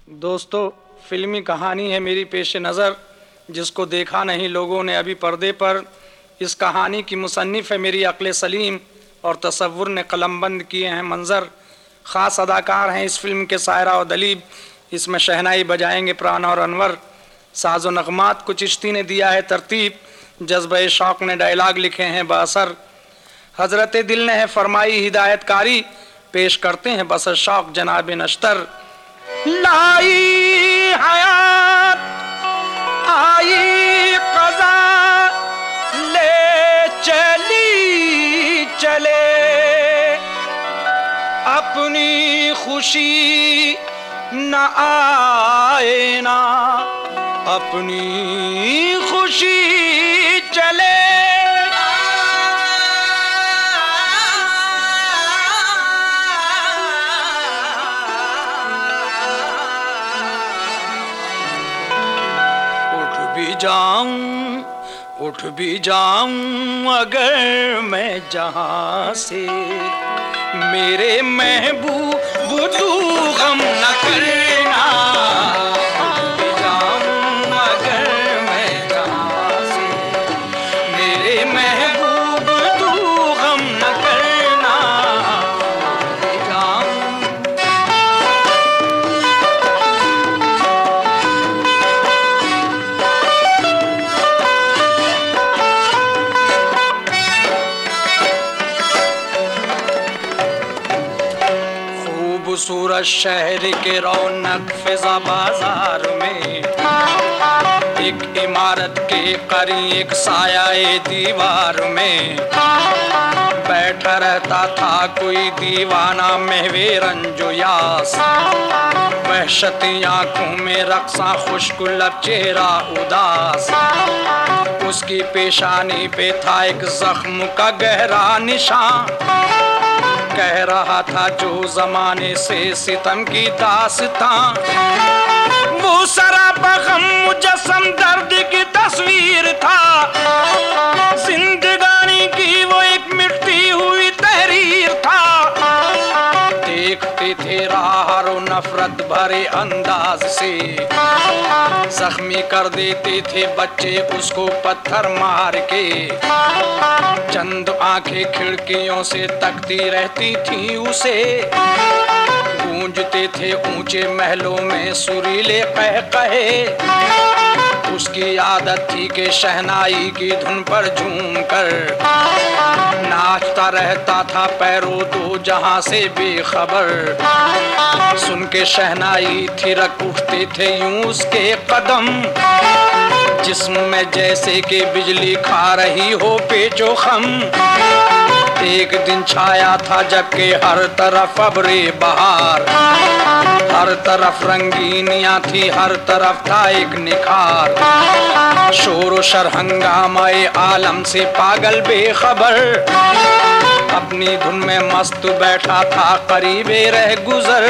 दोस्तों, फिल्मी कहानी है मेरी पेश नज़र, जिसको देखा नहीं लोगों ने अभी पर्दे पर। इस कहानी की मुसन्निफ़ है मेरी अक्ल सलीम और तसव्वुर ने कलमबंद किए हैं मंज़र। ख़ास अदाकार हैं इस फिल्म के सायरा और दलीब। इसमें शहनाई बजाएंगे प्राण और अनवर। साज़ो नगमात को चिश्ती ने दिया है तरतीब, जज्बे शौक़ ने डायलॉग लिखे हैं बासर। हज़रत दिल ने है फरमाई हिदायतकारी, पेश करते हैं बस शौक़ जनाब नश्तर। लाई हयात आई क़ज़ा ले चली चले, अपनी खुशी न आए ना अपनी खुशी चले। उठ भी जाऊं अगर मैं जहां से, मेरे महबूब तू गम न करना। उठ भी जाऊं अगर मैं जहां से, मेरे महबूब तू गम न करना। उठ भी जाऊं खूबसूरत शहर के रौनक फिजा बाजार में, एक इमारत के करीब एक साया दीवार में बैठा रहता था कोई दीवाना महवे रंजो यास। वहशती आंखों में रक्सा खुश्क लब चेहरा उदास। उसकी पेशानी पे था एक जख्म का गहरा निशान, कह रहा था जो जमाने से सितम की दास्तां। वो सरापा गम मुजस्सम दर्द की तस्वीर था, जिंदगानी की वो एक मिटती हुई तहरीर था। देखते थे राह रो नफरत भरे अंदाज से, जख्मी कर देते थे बच्चे उसको पत्थर मार के। चंद आंखें खिड़कियों से तकती रहती थी उसे, गूंजते थे ऊंचे महलों में सुरीले कहकहे। उसकी आदत थी कि शहनाई की धुन पर झूमकर नाचता रहता था पैरों दो जहां से बेखबर। सुन के शहनाई थिरक उठते थे यूं उसके कदम, जिस्म में जैसे कि बिजली खा रही हो पेचो खम। एक दिन छाया था जबकि हर तरफ अबरे बहार, हर तरफ रंगीनियां थी, हर तरफ था एक निखार। शोर शर हंगामाए आलम से पागल बेखबर, अपनी धुन में मस्त बैठा था करीबे रह गुजर।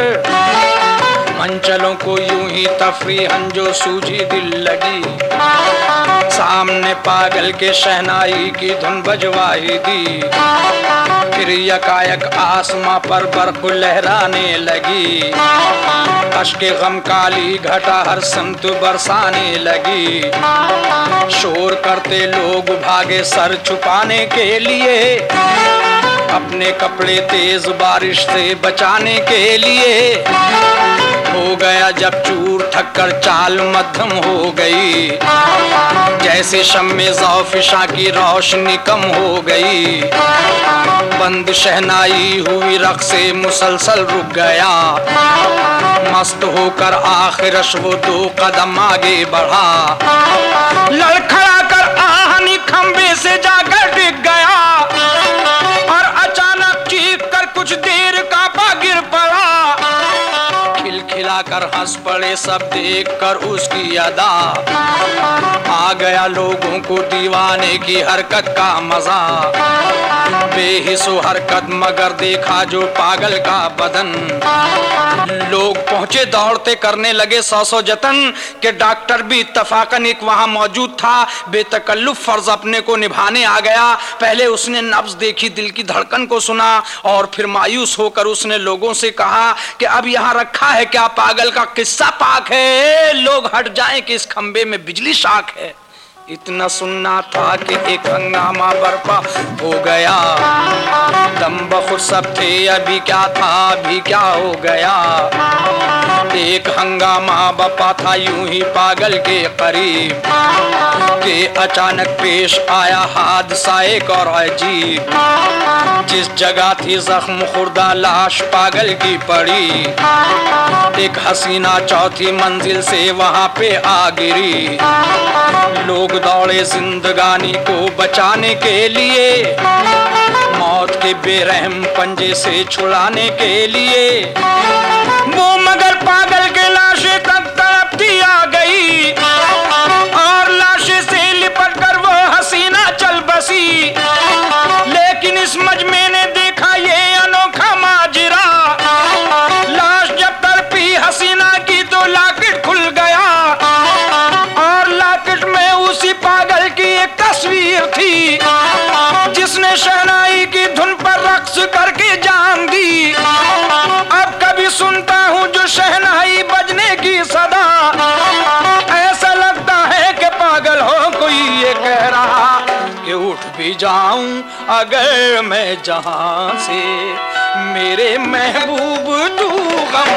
मंचलों को यूं ही तफरीहन जो सूझी दिल लगी, सामने पागल के शहनाई की धुन बजवाई दी। फिर यकायक आसमां पर बर्फ लहराने लगी, अश्के गम काली घटा हर समत बरसाने लगी। शोर करते लोग भागे सर छुपाने के लिए, अपने कपड़े तेज बारिश से बचाने के लिए। हो गया जब चूर ठक्कर चाल मध्यम हो गई, जैसे शम्मे ज़ौफ़िशा की रोशनी कम हो गई। बंद शहनाई हुई रक़्से मुसलसल रुक गया, मस्त होकर आखिरश वो दो कदम आगे बढ़ा। लड़खड़ा कर आहनी खंबे से जाकर डिग गया, और अचानक चीख कर कुछ देर कांपा गिर पड़ा। खिलखिलाकर हंस पड़े सब देख कर उसकी अदा, आ गया लोगों को दीवाने की हरकत का मजा। बेहिसो हरकत मगर देखा जो पागल का बदन। लोग पहुंचे दौड़ते करने लगे सौ जतन कि डॉक्टर भी इत्तफाकन एक वहां मौजूद था। बेतकल्लुफ फर्ज अपने को निभाने आ गया। पहले उसने नब्ज देखी, दिल की धड़कन को सुना और फिर मायूस होकर उसने लोगों से कहा कि अब यहाँ रखा है क्या पागल का किस्सा पाक है, लोग हट जाएं कि इस खंबे में बिजली शाख है। इतना सुनना था कि एक हंगामा बर्पा हो गया, दम बखुद सब थे, अभी क्या था अभी क्या हो गया। एक हंगामा बपा था यूं ही पागल के करीब के अचानक पेश आया हादसा एक और अजीब। जिस जगह थी जख्म खुर्दा लाश पागल की पड़ी, एक हसीना चौथी मंजिल से वहां पे आ गिरी। लोग दौड़े जिंदगानी को बचाने के लिए, मौत के बेरहम पंजे से छुड़ाने के लिए। वो मगर पागल के लाशें तक तड़पती आ गई और लाशें से लिपट कर वो हसीना चल बसी। लेकिन इस मजमे ने देखा ये अनोखा माजरा, लाश जब तड़पी हसीना की तो लाकिट खुल गया और लाकिट में उसी पागल की एक तस्वीर थी जिसने शहनाई की धुन पर रक्स करके जान दी। अब कभी सुनता हूँ जो शहनाई बजने की सदा, ऐसा लगता है कि पागल हो कोई ये कह रहा कि उठ भी जाऊं अगर मैं जहां से, मेरे महबूब तू गम